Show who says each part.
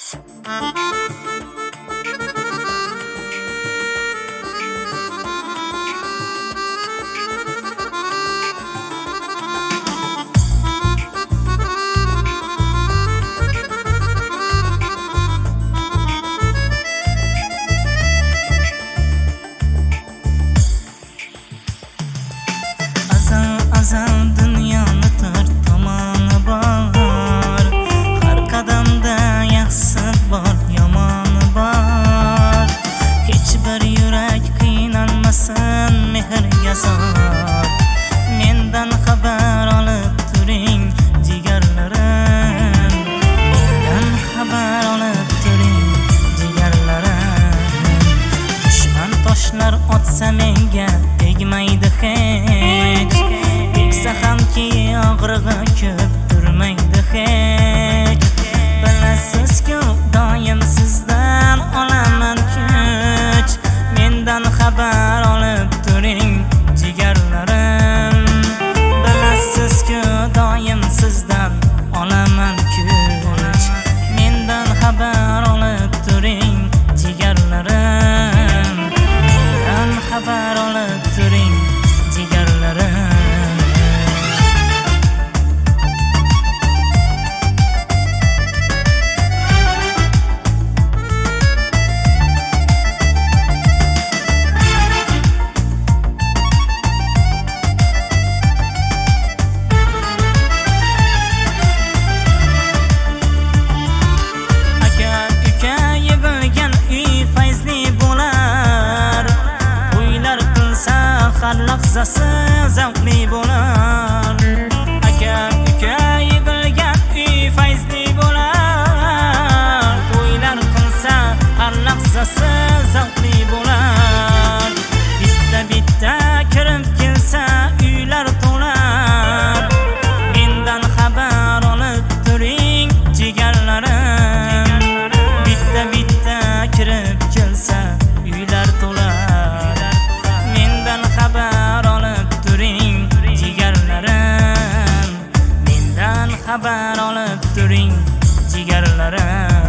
Speaker 1: Azal dünyoni to'rt tomoni bor. Har qadamda yaxshi bor, yomoni bor. Hech bir yurak qiynalmasin mehrga zor. Mendan xabar olib turing jigarlarim. Mendan xabar olib turing jigarlarim. Dushman toshlar otsa menga tegmaydi hech. Hamki og'rig'i ko'p turmaydi hech. Bilasizku doim sizdan olaman kuch. Mendan xabar olib turing jigarlarim. Bilasizku doim sizdan olaman kuch. Mendan xabar olib turing jigarlarim. Mendan xabar olib turing jigarlarim. Har lahzasi zavqli bo'lar. Aka uka yig'ilgan uy fayzli bo'lar. To'ylar qilsa har lahzasi zavqli bo'lar. Bitta kirib kelsa uylar to'lar. Mendan xabar olib turing jigarlarim. Bitta kirib kelsa uylar to'lar. Xabar olib turing jigarlarim. Mendan xabar olib turing jigarlarim.